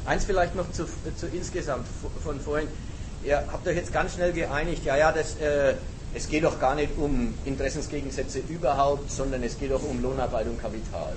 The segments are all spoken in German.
Eins vielleicht noch zu insgesamt von vorhin. Ihr habt euch jetzt ganz schnell geeinigt, es geht doch gar nicht um Interessensgegensätze überhaupt, sondern es geht doch um Lohnarbeit und Kapital.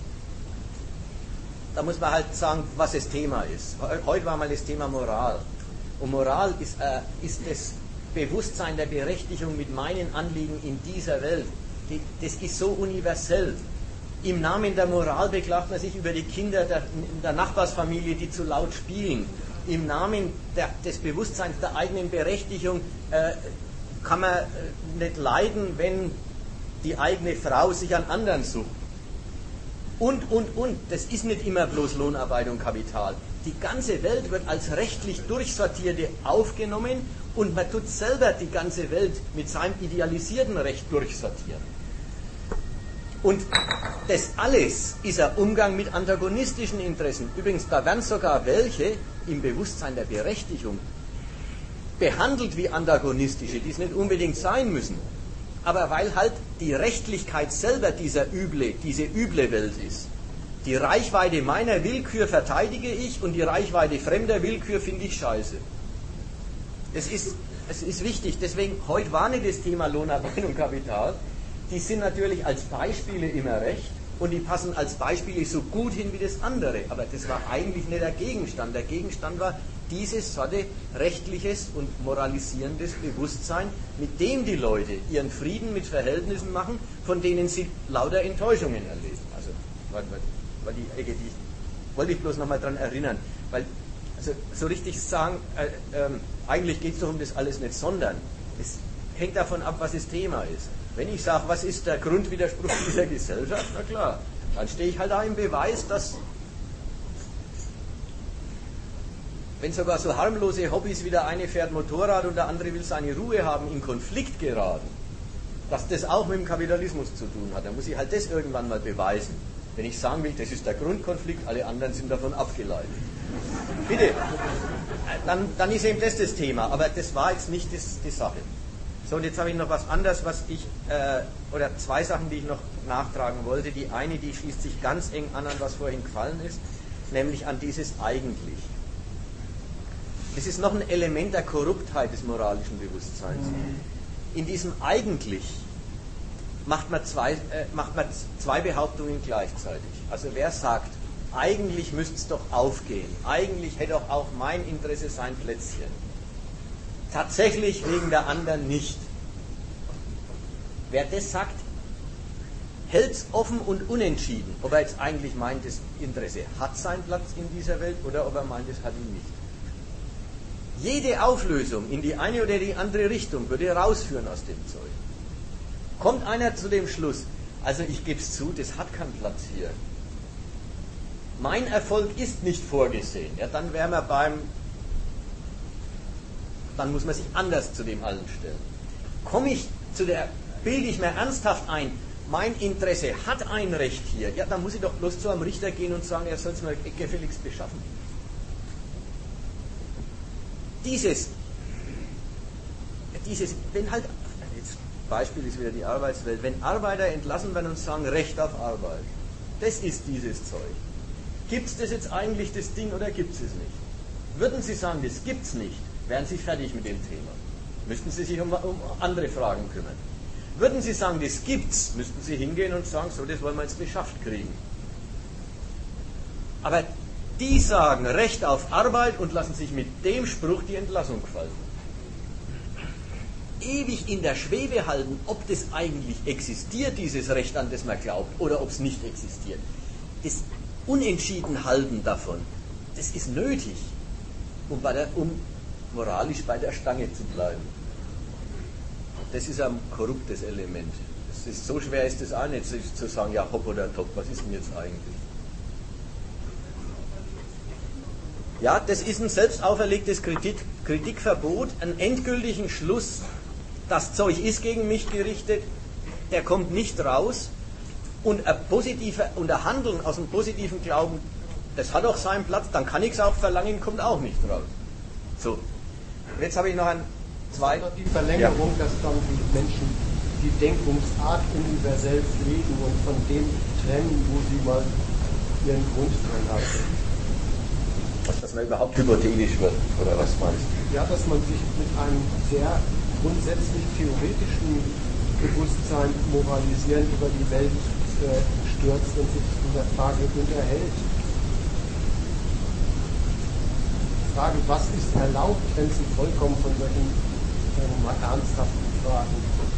Da muss man halt sagen, was das Thema ist. Heute war mal das Thema Moral. Und Moral ist das Bewusstsein der Berechtigung mit meinen Anliegen in dieser Welt. Das ist so universell. Im Namen der Moral beklagt man sich über die Kinder der Nachbarsfamilie, die zu laut spielen. Im Namen des Bewusstseins der eigenen Berechtigung kann man nicht leiden, wenn die eigene Frau sich an anderen sucht. Und. Das ist nicht immer bloß Lohnarbeit und Kapital. Die ganze Welt wird als rechtlich Durchsortierte aufgenommen und man tut selber die ganze Welt mit seinem idealisierten Recht durchsortieren. Und das alles ist ein Umgang mit antagonistischen Interessen. Übrigens, da werden sogar welche im Bewusstsein der Berechtigung behandelt wie antagonistische, die es nicht unbedingt sein müssen. Aber weil halt die Rechtlichkeit selber diese üble Welt ist. Die Reichweite meiner Willkür verteidige ich und die Reichweite fremder Willkür finde ich scheiße. Es ist wichtig, deswegen heute war nicht das Thema Lohnarbeit und Kapital. Die sind natürlich als Beispiele immer recht und die passen als Beispiele so gut hin wie das andere. Aber das war eigentlich nicht der Gegenstand. Der Gegenstand war dieses Sorte rechtliches und moralisierendes Bewusstsein, mit dem die Leute ihren Frieden mit Verhältnissen machen, von denen sie lauter Enttäuschungen erleben. Also, weil die Ecke, die wollte ich bloß nochmal dran erinnern. Weil, also so richtig sagen, eigentlich geht es doch um das alles nicht, sondern es hängt davon ab, was das Thema ist. Wenn ich sage, was ist der Grundwiderspruch dieser Gesellschaft, na klar, dann stehe ich halt da im Beweis, dass, wenn sogar so harmlose Hobbys wie der eine fährt Motorrad und der andere will seine Ruhe haben, in Konflikt geraten, dass das auch mit dem Kapitalismus zu tun hat, dann muss ich halt das irgendwann mal beweisen. Wenn ich sagen will, das ist der Grundkonflikt, alle anderen sind davon abgeleitet. Bitte, dann ist eben das Thema, aber das war jetzt nicht die Sache. So, und jetzt habe ich noch was anderes, oder zwei Sachen, die ich noch nachtragen wollte. Die eine, die schließt sich ganz eng an was vorhin gefallen ist, nämlich an dieses Eigentlich. Das ist noch ein Element der Korruptheit des moralischen Bewusstseins. In diesem Eigentlich macht man zwei Behauptungen gleichzeitig. Also wer sagt, eigentlich müsste es doch aufgehen, eigentlich hätte doch auch mein Interesse sein Plätzchen. Tatsächlich wegen der anderen nicht. Wer das sagt, hält es offen und unentschieden, ob er jetzt eigentlich meint, das Interesse hat seinen Platz in dieser Welt oder ob er meint, es hat ihn nicht. Jede Auflösung in die eine oder die andere Richtung würde rausführen aus dem Zeug. Kommt einer zu dem Schluss, also ich gebe es zu, das hat keinen Platz hier. Mein Erfolg ist nicht vorgesehen. Ja, dann wären wir dann muss man sich anders zu dem allen stellen. Bilde ich mir ernsthaft ein, mein Interesse hat ein Recht hier, ja, dann muss ich doch bloß zu einem Richter gehen und sagen, er soll es mir gefälligst beschaffen. Wenn halt, jetzt Beispiel ist wieder die Arbeitswelt, wenn Arbeiter entlassen werden und sagen, Recht auf Arbeit, das ist dieses Zeug. Gibt es das jetzt eigentlich, das Ding, oder gibt es nicht? Würden Sie sagen, das gibt es nicht, wären Sie fertig mit dem Thema. Müssten Sie sich um andere Fragen kümmern. Würden Sie sagen, das gibt's, müssten Sie hingehen und sagen, so, das wollen wir jetzt beschafft kriegen. Aber die sagen Recht auf Arbeit und lassen sich mit dem Spruch die Entlassung gefallen. Ewig in der Schwebe halten, ob das eigentlich existiert, dieses Recht, an das man glaubt, oder ob es nicht existiert. Das Unentschiedenhalten davon, das ist nötig, um moralisch bei der Stange zu bleiben. Das ist ein korruptes Element. So schwer ist es auch nicht, zu sagen, ja, hopp oder top, was ist denn jetzt eigentlich? Ja, das ist ein selbst auferlegtes Kritikverbot, einen endgültigen Schluss, das Zeug ist gegen mich gerichtet, der kommt nicht raus, und ein Handeln aus einem positiven Glauben, das hat auch seinen Platz, dann kann ich es auch verlangen, kommt auch nicht raus. So, jetzt habe ich noch ein zweites. Die Verlängerung, dass dann die Menschen die Denkungsart universell pflegen und von dem trennen, wo sie mal ihren Grund dran haben. Was dass man überhaupt hypothetisch wird, oder was meinst du? Ja, dass man sich mit einem sehr grundsätzlich theoretischen Bewusstsein moralisieren über die Welt stürzt und sich in der Frage unterhält. Die Frage, was ist erlaubt, grenzen vollkommen von solchen, sagen wir mal, ernsthaften Fragen.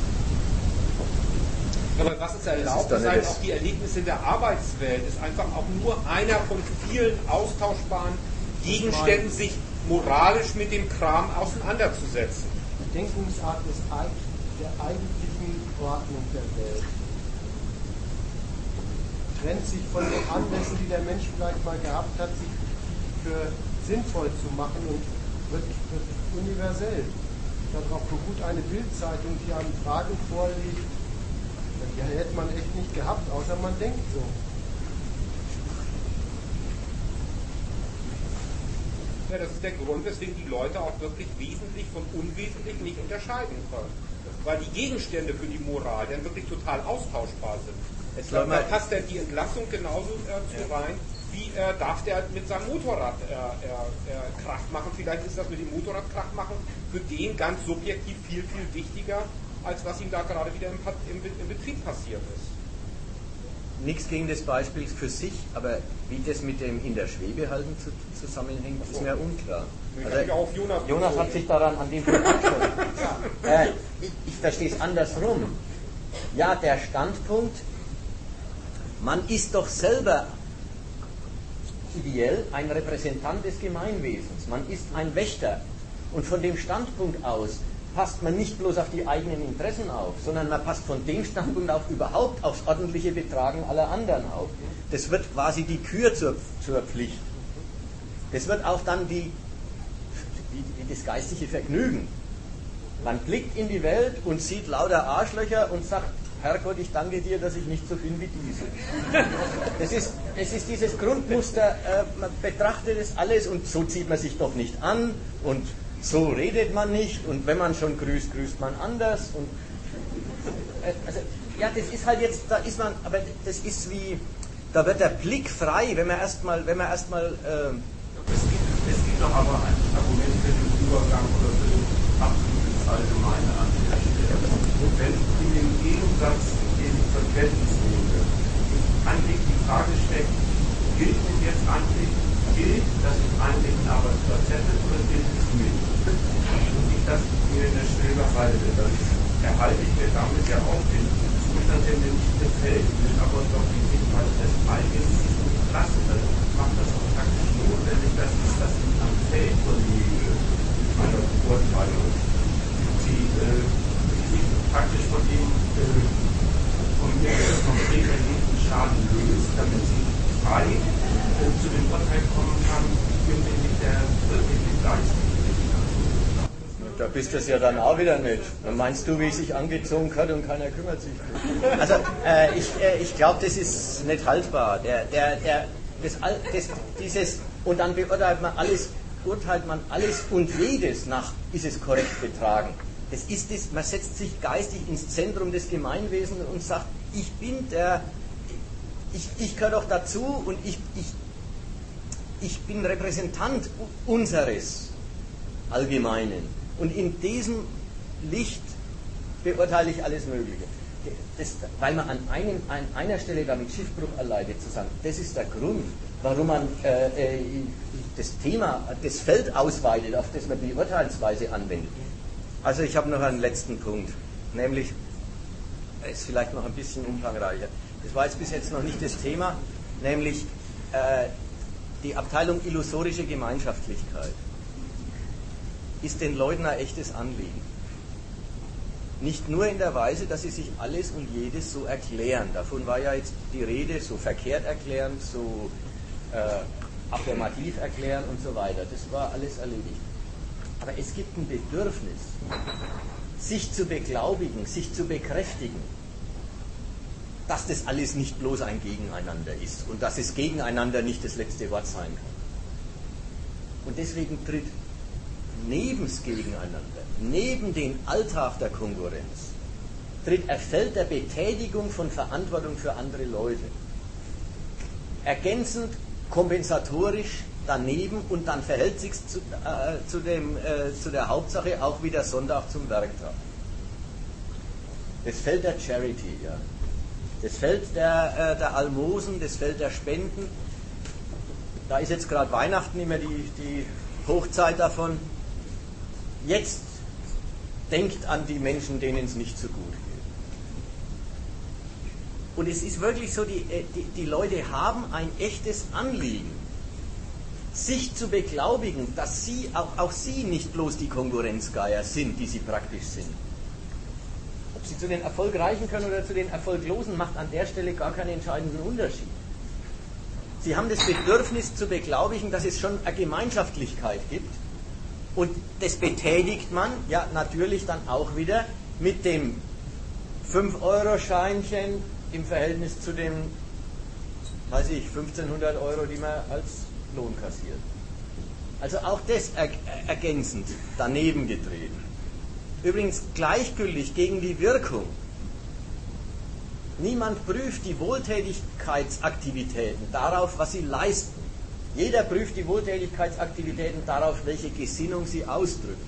Aber was ist erlaubt, ist halt auch die Erlebnisse in der Arbeitswelt, ist einfach auch nur einer von vielen austauschbaren Gegenständen, sich moralisch mit dem Kram auseinanderzusetzen. Die Denkungsart der eigentlichen Ordnung der Welt trennt sich von den Anlässen, die der Mensch vielleicht mal gehabt hat, sich für sinnvoll zu machen und wird universell. Darauf beruht eine Bildzeitung, die einem Fragen vorlegt, die hätte man echt nicht gehabt, außer man denkt so. Ja, das ist der Grund, weswegen die Leute auch wirklich wesentlich von unwesentlich nicht unterscheiden können. Weil die Gegenstände für die Moral dann wirklich total austauschbar sind. Da passt ja die Entlassung genauso zu rein, wie darf der mit seinem Motorrad Krach machen. Vielleicht ist das mit dem Motorrad Krach machen für den ganz subjektiv viel, viel wichtiger, als was ihm da gerade wieder im Betrieb passiert ist. Nichts gegen das Beispiel für sich, aber wie das mit dem in der Schwebe halten zusammenhängt, ist mir unklar. Also, Jonas hat sich daran an dem Punkt angeschaut. Ich verstehe es andersrum. Ja, der Standpunkt, man ist doch selber ideell ein Repräsentant des Gemeinwesens. Man ist ein Wächter. Und von dem Standpunkt aus passt man nicht bloß auf die eigenen Interessen auf, sondern man passt von dem Standpunkt auch überhaupt aufs ordentliche Betragen aller anderen auf. Das wird quasi die Kür zur Pflicht. Das wird auch dann das geistige Vergnügen. Man blickt in die Welt und sieht lauter Arschlöcher und sagt, Herrgott, ich danke dir, dass ich nicht so bin wie diese. Es ist dieses Grundmuster, man betrachtet das alles und so zieht man sich doch nicht an und so redet man nicht und wenn man schon grüßt, grüßt man anders. Und, also, ja, das ist halt jetzt, da ist man, aber das ist wie, da wird der Blick frei, wenn man erstmal Es gibt doch aber ein Argument für den Übergang oder für den Abschluss ins Allgemeine an der Stelle. Wenn in dem Gegensatz, den ich zur Kenntnis nehme, eigentlich die Frage steckt, gilt es jetzt eigentlich, dass ich eigentlich einen Arbeitsplatz hätte oder gilt es nicht? Und ich das mir in der Schwebe halte, dann erhalte ich mir damit ja auch den Zustand, der mir nicht gefällt, will aber doch die Sichtweise des eigenen lassen. Dann macht das auch praktisch notwendig, dass ich das am Feld verlege, mit meiner Beurteilung, die sich praktisch von dem konkret erlebten Schaden löst, damit sie frei zu dem Urteil kommen kann, mit der wirklich Leistung. Da bist du es ja dann auch wieder nicht. Dann meinst du, wie ich sich angezogen hat und keiner kümmert sich. Also ich glaube, das ist nicht haltbar. Und dann urteilt man alles und jedes nach, ist es korrekt betragen. Das ist es, man setzt sich geistig ins Zentrum des Gemeinwesens und sagt, ich bin ich gehöre doch dazu und ich bin Repräsentant unseres Allgemeinen. Und in diesem Licht beurteile ich alles Mögliche. Weil man an einer Stelle damit Schiffbruch erleidet, zu sagen, das ist der Grund, warum man das Thema, das Feld ausweitet, auf das man die Urteilsweise anwendet. Also ich habe noch einen letzten Punkt, nämlich, ist vielleicht noch ein bisschen umfangreicher. Das war jetzt bis jetzt noch nicht das Thema, nämlich die Abteilung illusorische Gemeinschaftlichkeit. Ist den Leuten ein echtes Anliegen. Nicht nur in der Weise, dass sie sich alles und jedes so erklären. Davon war ja jetzt die Rede, so verkehrt erklären, so affirmativ erklären und so weiter. Das war alles erledigt. Aber es gibt ein Bedürfnis, sich zu beglaubigen, sich zu bekräftigen, dass das alles nicht bloß ein Gegeneinander ist und dass es gegeneinander nicht das letzte Wort sein kann. Und deswegen tritt nebens Gegeneinander, neben den Alltag der Konkurrenz, tritt ein Feld der Betätigung von Verantwortung für andere Leute. Ergänzend, kompensatorisch daneben und dann verhält sich zu der Hauptsache auch wieder Sonntag zum Werktag. Das Feld der Charity, ja. Das Feld der Almosen, das Feld der Spenden. Da ist jetzt gerade Weihnachten immer die Hochzeit davon. Jetzt denkt an die Menschen, denen es nicht so gut geht. Und es ist wirklich so, die Leute haben ein echtes Anliegen, sich zu beglaubigen, dass auch sie nicht bloß die Konkurrenzgeier sind, die sie praktisch sind. Ob sie zu den Erfolgreichen können oder zu den Erfolglosen, macht an der Stelle gar keinen entscheidenden Unterschied. Sie haben das Bedürfnis zu beglaubigen, dass es schon eine Gemeinschaftlichkeit gibt. Und das betätigt man ja natürlich dann auch wieder mit dem 5-Euro-Scheinchen im Verhältnis zu dem, 1500 Euro, die man als Lohn kassiert. Also auch das ergänzend daneben getreten. Übrigens gleichgültig gegen die Wirkung. Niemand prüft die Wohltätigkeitsaktivitäten darauf, was sie leisten. Jeder prüft die Wohltätigkeitsaktivitäten darauf, welche Gesinnung sie ausdrücken.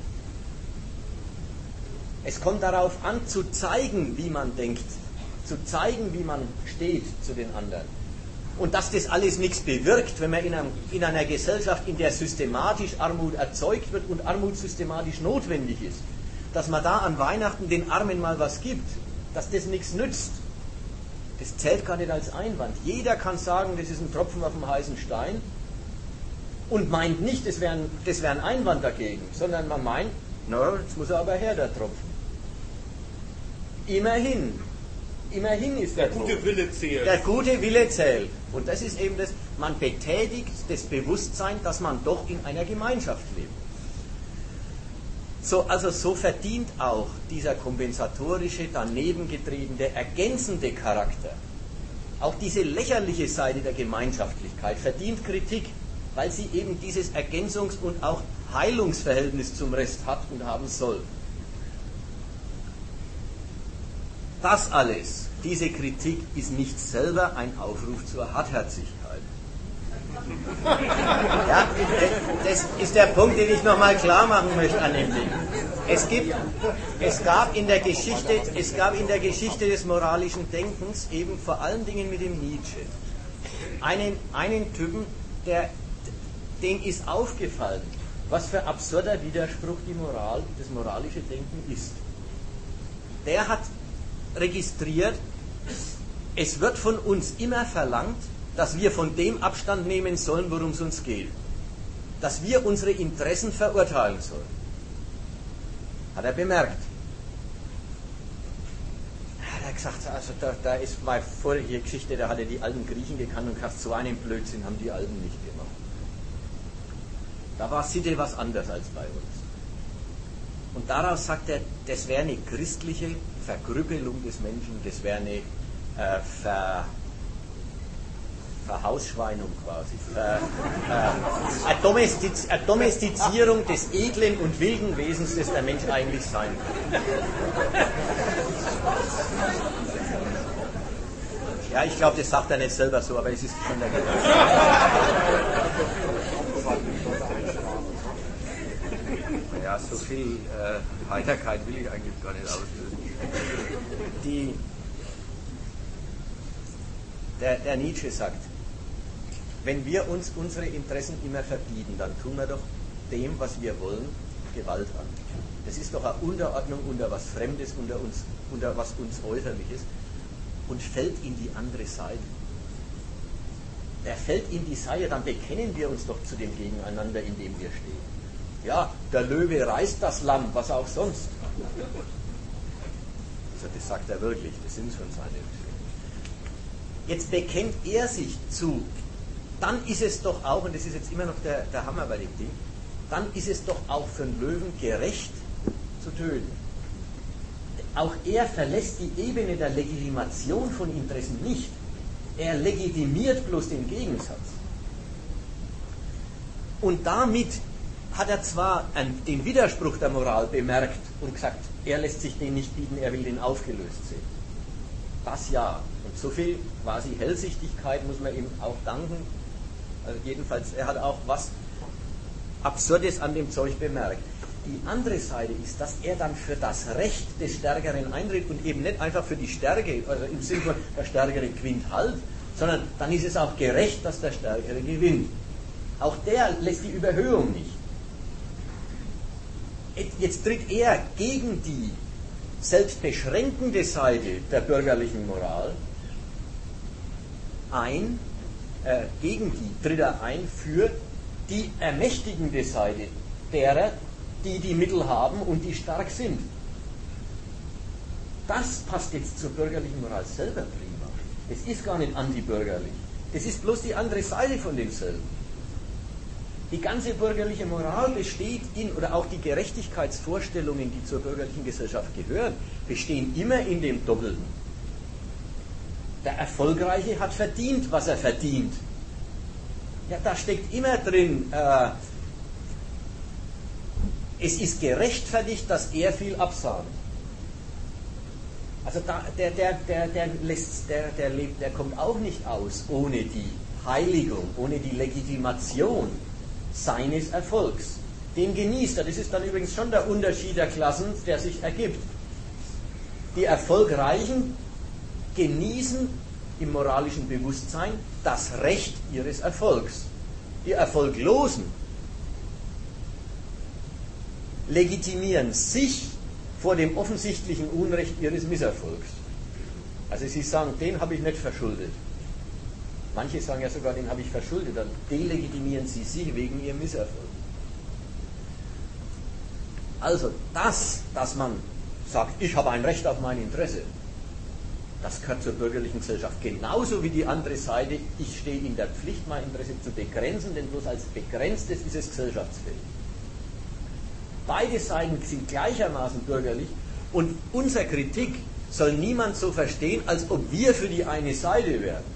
Es kommt darauf an, zu zeigen, wie man denkt, zu zeigen, wie man steht zu den anderen. Und dass das alles nichts bewirkt, wenn man in einer Gesellschaft, in der systematisch Armut erzeugt wird und Armut systematisch notwendig ist, dass man da an Weihnachten den Armen mal was gibt, dass das nichts nützt, das zählt gar nicht als Einwand. Jeder kann sagen, das ist ein Tropfen auf dem heißen Stein und meint nicht, das wäre ein Einwand dagegen, sondern man meint, jetzt muss er aber her, der Tropfen. Immerhin ist der gute Wille zählt. Der gute Wille zählt. Und das ist eben das, man betätigt das Bewusstsein, dass man doch in einer Gemeinschaft lebt. So verdient auch dieser kompensatorische, danebengetriebene, ergänzende Charakter, auch diese lächerliche Seite der Gemeinschaftlichkeit verdient Kritik, weil sie eben dieses Ergänzungs- und auch Heilungsverhältnis zum Rest hat und haben soll. Das alles, diese Kritik, ist nicht selber ein Aufruf zur Hartherzigkeit. Ja, das ist der Punkt, den ich nochmal klar machen möchte an dem Ding. Es gab in der Geschichte des moralischen Denkens eben vor allen Dingen mit dem Nietzsche einen Typen, dem ist aufgefallen, was für absurder Widerspruch das moralische Denken ist. Der hat registriert, es wird von uns immer verlangt, dass wir von dem Abstand nehmen sollen, worum es uns geht. Dass wir unsere Interessen verurteilen sollen. Hat er bemerkt. Hat er gesagt, also da ist meine vorige Geschichte, da hat er die alten Griechen gekannt und gesagt, so einen Blödsinn haben die Alten nicht gemacht. Da war Sitte was anderes als bei uns. Und daraus sagt er, das wäre eine christliche Verkrüppelung des Menschen, das wäre eine Verhausschweinung quasi, eine Domestizierung des edlen und wilden Wesens, das der Mensch eigentlich sein will. Ja, ich glaube, das sagt er nicht selber so, aber es ist schon der Gedanke. Ja, so viel Heiterkeit will ich eigentlich gar nicht auslösen. Der Nietzsche sagt, wenn wir uns unsere Interessen immer verbieten, dann tun wir doch dem, was wir wollen, Gewalt an. Das ist doch eine Unterordnung unter was Fremdes, unter was uns Äußerliches und fällt in die andere Seite. Er fällt in die Seite, dann bekennen wir uns doch zu dem Gegeneinander, in dem wir stehen. Ja, der Löwe reißt das Lamm, was auch sonst. Also das sagt er wirklich, das sind schon seine Gefühle. Jetzt bekennt er sich zu, dann ist es doch auch, und das ist jetzt immer noch der Hammer bei dem Ding, dann ist es doch auch für einen Löwen gerecht zu töten. Auch er verlässt die Ebene der Legitimation von Interessen nicht. Er legitimiert bloß den Gegensatz. Und damit hat er zwar den Widerspruch der Moral bemerkt und gesagt, er lässt sich den nicht bieten, er will den aufgelöst sehen. Das ja. Und so viel quasi Hellsichtigkeit muss man ihm auch danken, Also jedenfalls, er hat auch was Absurdes an dem Zeug bemerkt. Die andere Seite ist, dass er dann für das Recht des Stärkeren eintritt und eben nicht einfach für die Stärke, also im Sinne von der Stärkere gewinnt halt, sondern dann ist es auch gerecht, dass der Stärkere gewinnt. Auch der lässt die Überhöhung nicht. Jetzt tritt er gegen die selbstbeschränkende Seite der bürgerlichen Moral ein, tritt er ein für die ermächtigende Seite derer, die Mittel haben und die stark sind. Das passt jetzt zur bürgerlichen Moral selber prima. Es ist gar nicht antibürgerlich. Es ist bloß die andere Seite von demselben. Die ganze bürgerliche Moral besteht oder auch die Gerechtigkeitsvorstellungen, die zur bürgerlichen Gesellschaft gehören, bestehen immer in dem Doppelten. Der Erfolgreiche hat verdient, was er verdient. Ja, da steckt immer drin, es ist gerechtfertigt, dass er viel absahnt. Also der kommt auch nicht aus ohne die Heiligung, ohne die Legitimation seines Erfolgs. Den genießt er. Das ist dann übrigens schon der Unterschied der Klassen, der sich ergibt. Die Erfolgreichen genießen im moralischen Bewusstsein das Recht ihres Erfolgs. Die Erfolglosen legitimieren sich vor dem offensichtlichen Unrecht ihres Misserfolgs. Also sie sagen, den habe ich nicht verschuldet. Manche sagen ja sogar, den habe ich verschuldet, dann delegitimieren sie sich wegen ihrem Misserfolg. Also dass man sagt, ich habe ein Recht auf mein Interesse, das gehört zur bürgerlichen Gesellschaft. Genauso wie die andere Seite, ich stehe in der Pflicht, mein Interesse zu begrenzen, denn bloß als begrenztes ist es gesellschaftsfähig. Beide Seiten sind gleichermaßen bürgerlich und unsere Kritik soll niemand so verstehen, als ob wir für die eine Seite wären.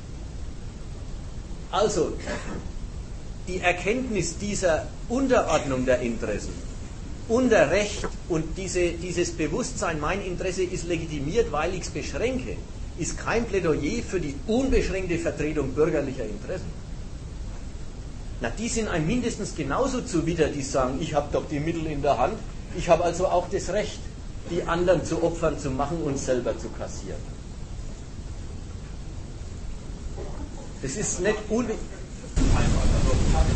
Also, die Erkenntnis dieser Unterordnung der Interessen unter Recht und dieses Bewusstsein, mein Interesse ist legitimiert, weil ich es beschränke, ist kein Plädoyer für die unbeschränkte Vertretung bürgerlicher Interessen. Na, die sind einem mindestens genauso zuwider, die sagen, ich habe doch die Mittel in der Hand, ich habe also auch das Recht, die anderen zu Opfern zu machen und selber zu kassieren. Das ist nicht unwichtig. Also ich habe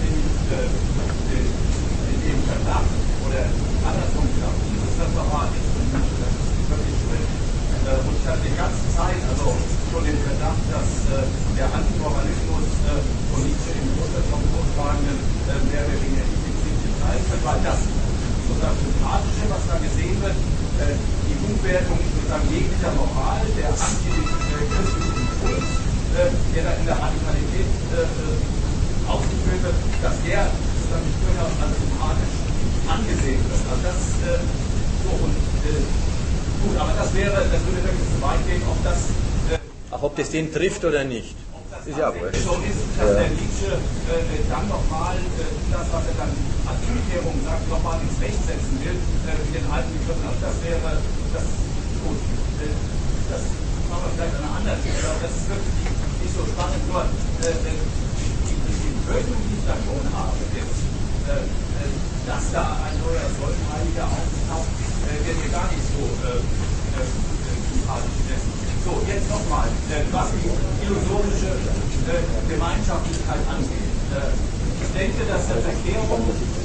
den Verdacht oder andersrum gesagt, dieses Referat ist wirklich schwierig. Und ich hatte die ganze Zeit schon den Verdacht, dass der Antimoralismus von Nietzsche im Grundsatz vortragenden mehr oder weniger effektiv geteilt wird, weil das sozusagen Sympathische, was da gesehen wird, die Umwertung sozusagen jeglicher Moral, der antichristlichen Impuls, der da in der Radikalität ausgeführt wird, dass der sozusagen durchaus als sympathisch angesehen wird. Also das so und gut, aber das würde wirklich zu weit gehen, ob das ob das den trifft oder nicht. Ist ja wurscht. So ist, dass der Nietzsche dann nochmal das, was er dann als Umkehrung sagt, nochmal ins Recht setzen will, mit den alten Begriffen. Also das wäre das gut. Das machen wir vielleicht an einer anderen Stelle. Das ist wirklich nicht so spannend. Nur die Befürchtung, die ich da schon habe, ist, dass da ein neuer Säulenheiliger auftaucht, der mir gar nicht so sympathisch ist. So, jetzt nochmal, was die illusorische Gemeinschaftlichkeit angeht. Ich denke, dass der Verkehrung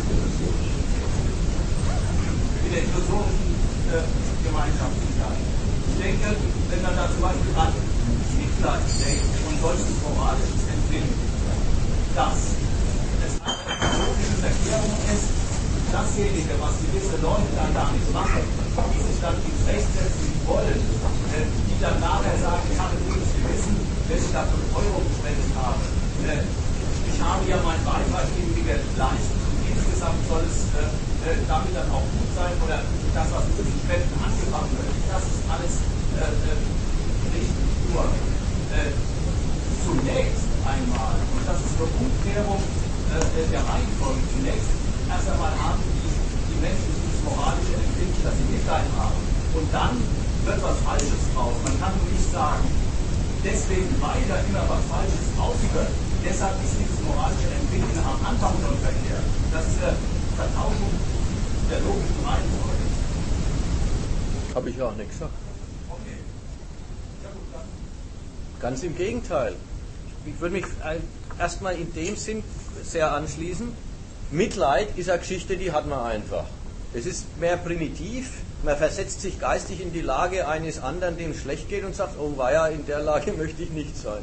in der illusorischen Gemeinschaftlichkeit, ich denke, wenn man da zum Beispiel an Hitler denkt und solches moralisches Empfinden, dass es eine illusorische Verkehrung ist, dasjenige, was gewisse Leute dann gar nicht machen, die sich dann ins Recht setzen wollen, die dann nachher sagen, ich habe gutes Gewissen, wenn ich dafür Euro gespendet habe. Ich habe ja meinen Beitrag irgendwie geleistet und insgesamt soll es damit dann auch gut sein oder das, was mit den Spenden angefangen wird. Das ist alles nicht nur zunächst einmal, und das ist eine Umkehrung der Reihenfolge, zunächst erst einmal haben die Menschen dieses moralische Empfinden, dass sie Mitleid haben. Und dann wird was Falsches draus. Man kann nicht sagen, deswegen, weil da immer was Falsches rausgehört, Deshalb ist dieses moralische Empfinden am Anfang schon verkehrt. Das ist eine Vertauschung der logischen Reihenfolge. Habe ich ja auch nicht gesagt. Okay. Ja, gut, dann. Ganz im Gegenteil. Ich würde mich erstmal in dem Sinn sehr anschließen. Mitleid ist eine Geschichte, die hat man einfach. Es ist mehr primitiv. Man versetzt sich geistig in die Lage eines anderen, dem es schlecht geht und sagt, oh weia, in der Lage möchte ich nicht sein.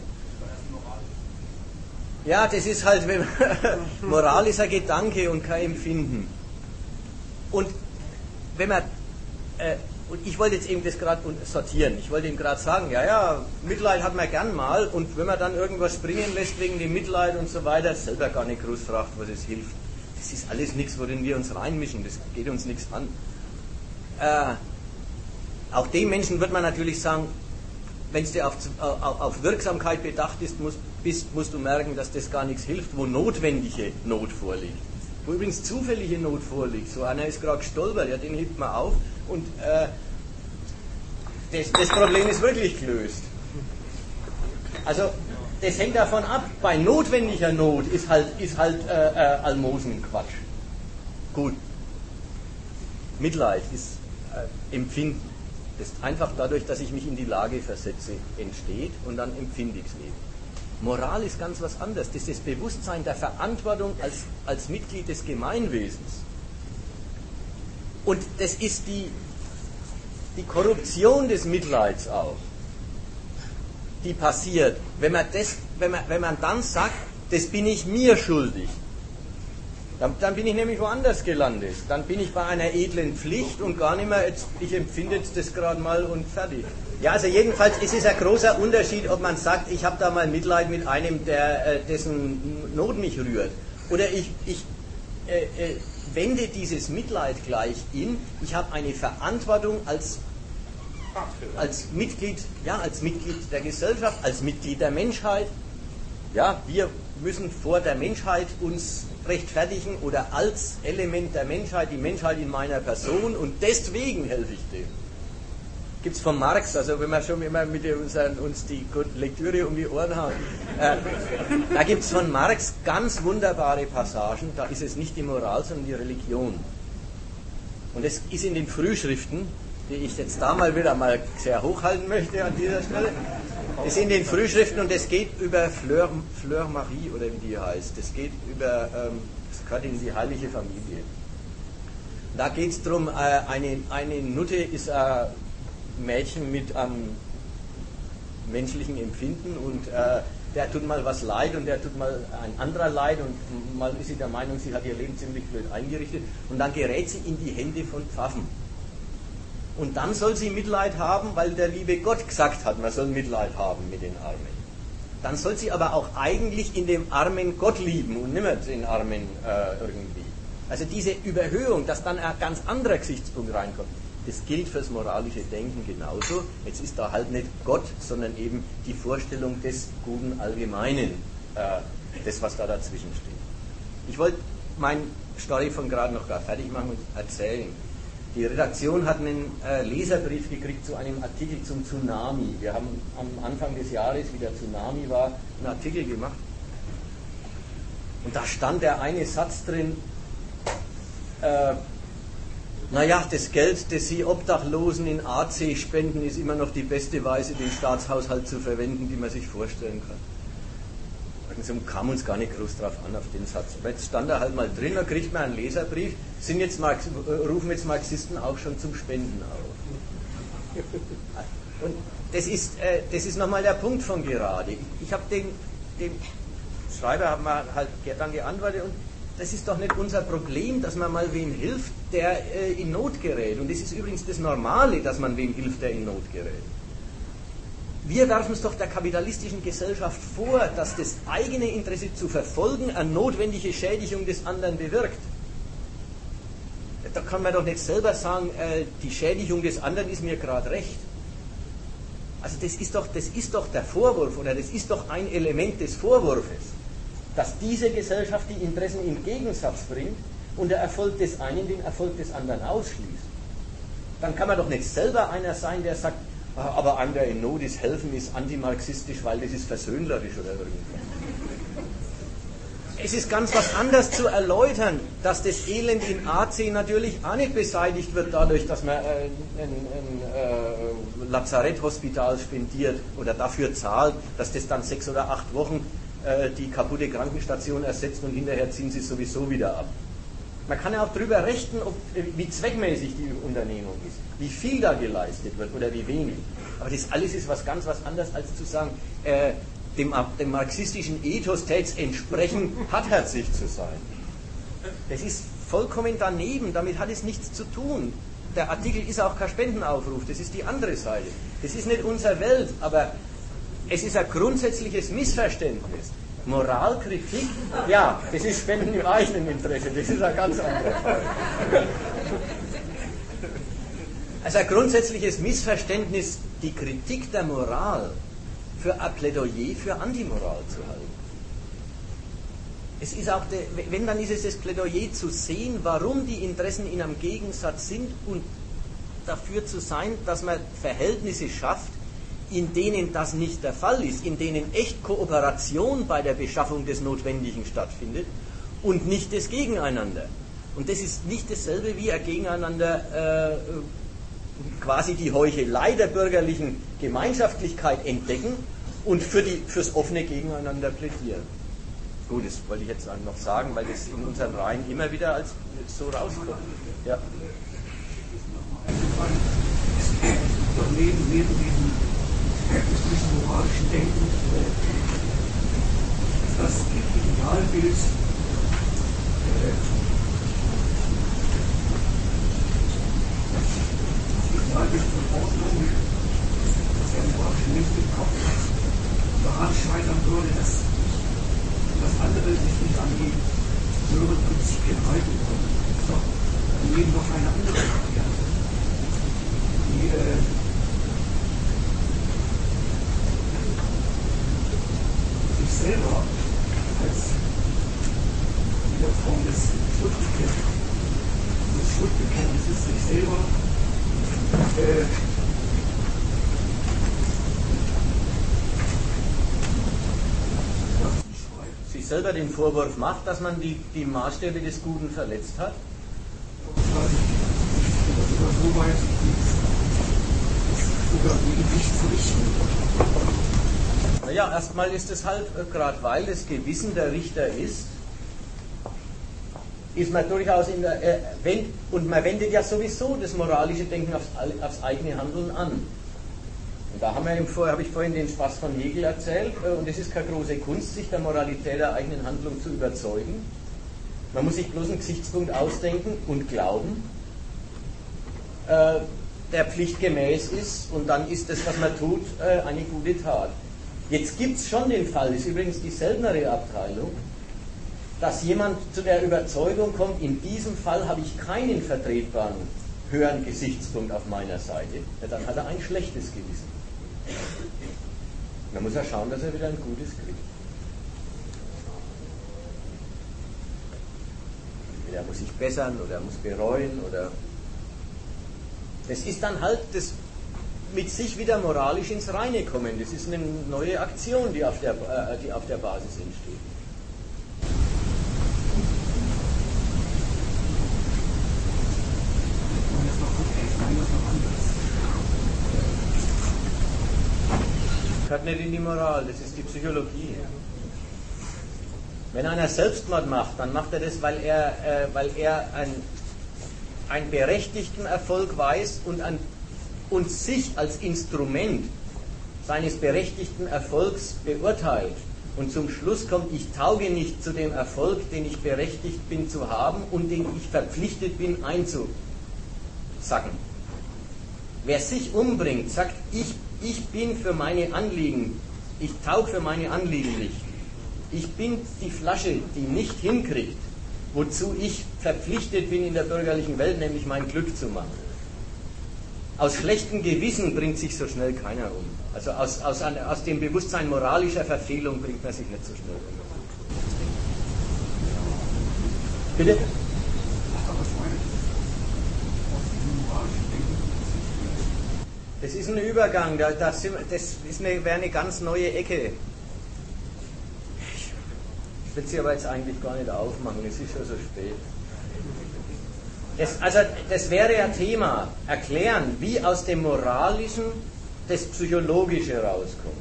Ja, das ist halt, Moral ist ein Gedanke und kein Empfinden. Und wenn man, und ich wollte jetzt eben das gerade sortieren, ich wollte ihm gerade sagen, ja, Mitleid hat man gern mal, und wenn man dann irgendwas springen lässt wegen dem Mitleid und so weiter, selber gar nicht groß fragt, was es hilft. Das ist alles nichts, worin wir uns reinmischen, das geht uns nichts an. Auch dem Menschen wird man natürlich sagen, wenn du auf Wirksamkeit bedacht bist, musst du merken, dass das gar nichts hilft, wo notwendige Not vorliegt. Wo übrigens zufällige Not vorliegt. So einer ist gerade gestolpert, ja, den hebt man auf und das Problem ist wirklich gelöst. Also das hängt davon ab, bei notwendiger Not ist halt Almosenquatsch. Gut. Mitleid ist Empfinden. Das einfach dadurch, dass ich mich in die Lage versetze, entsteht und dann empfinde ich es eben. Moral ist ganz was anderes. Das ist das Bewusstsein der Verantwortung als Mitglied des Gemeinwesens. Und das ist die Korruption des Mitleids auch, die passiert, wenn man dann sagt, das bin ich mir schuldig. Dann bin ich nämlich woanders gelandet. Dann bin ich bei einer edlen Pflicht und gar nicht mehr, ich empfinde das gerade mal und fertig. Ja, also jedenfalls ist es ein großer Unterschied, ob man sagt, ich habe da mal Mitleid mit einem, dessen Not mich rührt. Oder ich wende dieses Mitleid gleich in, ich habe eine Verantwortung als Mitglied der Gesellschaft, als Mitglied der Menschheit. Ja, wir müssen vor der Menschheit uns rechtfertigen oder als Element der Menschheit, die Menschheit in meiner Person, und deswegen helfe ich dem. Gibt es von Marx, also wenn wir schon immer mit uns die Lektüre um die Ohren haben, da gibt es von Marx ganz wunderbare Passagen, da ist es nicht die Moral, sondern die Religion. Und es ist in den Frühschriften, die ich jetzt da mal wieder sehr hochhalten möchte an dieser Stelle. Es sind in den Frühschriften und es geht über Fleur Marie oder wie die heißt. Es geht über, es gehört in die heilige Familie. Da geht es darum, eine Nutte ist ein Mädchen mit einem menschlichen Empfinden und der tut mal was leid und der tut mal ein anderer leid und mal ist sie der Meinung, sie hat ihr Leben ziemlich blöd eingerichtet und dann gerät sie in die Hände von Pfaffen. Und dann soll sie Mitleid haben, weil der liebe Gott gesagt hat, man soll Mitleid haben mit den Armen. Dann soll sie aber auch eigentlich in dem armen Gott lieben und nicht mehr den Armen irgendwie. Also diese Überhöhung, dass dann ein ganz anderer Gesichtspunkt reinkommt, das gilt fürs moralische Denken genauso. Jetzt ist da halt nicht Gott, sondern eben die Vorstellung des guten Allgemeinen, das, was da dazwischen steht. Ich wollte meine Story von gerade noch gar fertig machen und erzählen. Die Redaktion hat einen Leserbrief gekriegt zu einem Artikel zum Tsunami. Wir haben am Anfang des Jahres, wie der Tsunami war, einen Artikel gemacht. Und da stand der eine Satz drin, das Geld, das Sie Obdachlosen in AC spenden, ist immer noch die beste Weise, den Staatshaushalt zu verwenden, die man sich vorstellen kann. So kam uns gar nicht groß drauf an auf den Satz. Aber jetzt stand er halt mal drin, da kriegt man einen Leserbrief, rufen jetzt Marxisten auch schon zum Spenden auf. Und das ist nochmal der Punkt von gerade. Ich habe dem Schreiber halt dann geantwortet, und das ist doch nicht unser Problem, dass man mal wem hilft, der in Not gerät. Und das ist übrigens das Normale, dass man wem hilft, der in Not gerät. Wir werfen es doch der kapitalistischen Gesellschaft vor, dass das eigene Interesse zu verfolgen eine notwendige Schädigung des anderen bewirkt. Da kann man doch nicht selber sagen, die Schädigung des anderen ist mir gerade recht. Also das ist doch der Vorwurf, oder das ist doch ein Element des Vorwurfs, dass diese Gesellschaft die Interessen in Gegensatz bringt und der Erfolg des einen den Erfolg des anderen ausschließt. Dann kann man doch nicht selber einer sein, der sagt, aber einem, der in Not ist, helfen ist antimarxistisch, weil das ist versöhnlerisch oder irgendwas. es ist ganz was anderes zu erläutern, dass das Elend in AC natürlich auch nicht beseitigt wird dadurch, dass man ein Lazaretthospital spendiert oder dafür zahlt, dass das dann 6 oder 8 Wochen die kaputte Krankenstation ersetzt und hinterher ziehen sie es sowieso wieder ab. Man kann ja auch darüber rechnen, wie zweckmäßig die Unternehmung ist, wie viel da geleistet wird oder wie wenig. Aber das alles ist was ganz was anderes, als zu sagen, dem marxistischen Ethos täte es entsprechen, hartherzig zu sein. Das ist vollkommen daneben, damit hat es nichts zu tun. Der Artikel ist auch kein Spendenaufruf, das ist die andere Seite. Das ist nicht unsere Welt, aber es ist ein grundsätzliches Missverständnis. Moralkritik, ja, das ist Spenden im eigenen Interesse, das ist ein ganz anderer Fall. Also ein grundsätzliches Missverständnis, die Kritik der Moral für ein Plädoyer für Antimoral zu halten. Es ist auch, wenn, dann ist es das Plädoyer zu sehen, warum die Interessen in einem Gegensatz sind und dafür zu sein, dass man Verhältnisse schafft, in denen das nicht der Fall ist, in denen echt Kooperation bei der Beschaffung des Notwendigen stattfindet und nicht das Gegeneinander. Und das ist nicht dasselbe wie ein Gegeneinander quasi die Heuchelei der bürgerlichen Gemeinschaftlichkeit entdecken und fürs offene Gegeneinander plädieren. Gut, das wollte ich jetzt noch sagen, weil das in unseren Reihen immer wieder als so rauskommt. Ja. Neben diesem moralischen Denken das Idealbild von Ordnung, das der moralische Mensch im Kopf hat, daran scheitern würde, dass andere sich nicht an die höheren Prinzipien halten können. So, daneben noch eine andere Variante, die sich selber als in der Form des Schuldbekenntnisses sich selber sich selber den Vorwurf macht, dass man die Maßstäbe des Guten verletzt hat? Naja, erstmal ist es halt, gerade weil das Gewissen der Richter ist man durchaus und man wendet ja sowieso das moralische Denken aufs eigene Handeln an. Und da habe ich vorhin den Spaß von Hegel erzählt, und es ist keine große Kunst, sich der Moralität der eigenen Handlung zu überzeugen. Man muss sich bloß einen Gesichtspunkt ausdenken und glauben, der pflichtgemäß ist, und dann ist das, was man tut, eine gute Tat. Jetzt gibt es schon den Fall, das ist übrigens die seltenere Abteilung, dass jemand zu der Überzeugung kommt, in diesem Fall habe ich keinen vertretbaren höheren Gesichtspunkt auf meiner Seite, ja, dann hat er ein schlechtes Gewissen. Dann muss er schauen, dass er wieder ein gutes kriegt. Entweder er muss sich bessern oder er muss bereuen oder... Das ist dann halt das mit sich wieder moralisch ins Reine kommen. Das ist eine neue Aktion, die auf der Basis entsteht. Das gehört nicht in die Moral, das ist die Psychologie. Wenn einer Selbstmord macht, dann macht er das, weil er einen berechtigten Erfolg weiß und sich als Instrument seines berechtigten Erfolgs beurteilt und zum Schluss kommt, ich tauge nicht zu dem Erfolg, den ich berechtigt bin zu haben und den ich verpflichtet bin einzusacken. Wer sich umbringt, sagt, ich bin für meine Anliegen, ich tauge für meine Anliegen nicht. Ich bin die Flasche, die nicht hinkriegt, wozu ich verpflichtet bin in der bürgerlichen Welt, nämlich mein Glück zu machen. Aus schlechtem Gewissen bringt sich so schnell keiner um. Also aus dem Bewusstsein moralischer Verfehlung bringt man sich nicht so schnell um. Bitte? Das ist ein Übergang, wäre eine ganz neue Ecke. will sie aber jetzt eigentlich gar nicht aufmachen, es ist schon so spät. Das wäre ja Thema, erklären, wie aus dem Moralischen das Psychologische rauskommt.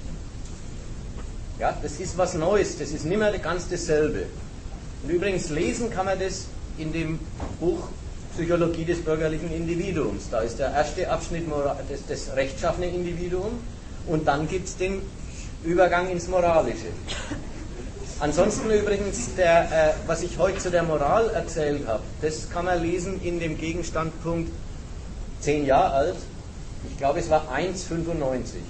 Ja, das ist was Neues, das ist nicht mehr ganz dasselbe. Und übrigens lesen kann man das in dem Buch Psychologie des bürgerlichen Individuums. Da ist der erste Abschnitt das rechtschaffene Individuum und dann gibt es den Übergang ins Moralische. Ansonsten übrigens, was ich heute zu der Moral erzählt habe, das kann man lesen in dem Gegenstandpunkt 10 Jahre alt. Ich glaube, es war 1,95.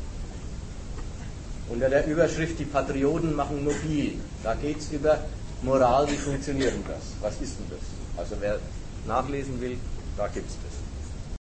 Unter der Überschrift Die Patrioten machen mobil. Da geht es über Moral, wie funktioniert denn das? Was ist denn das? Also wer nachlesen will, da gibt es das.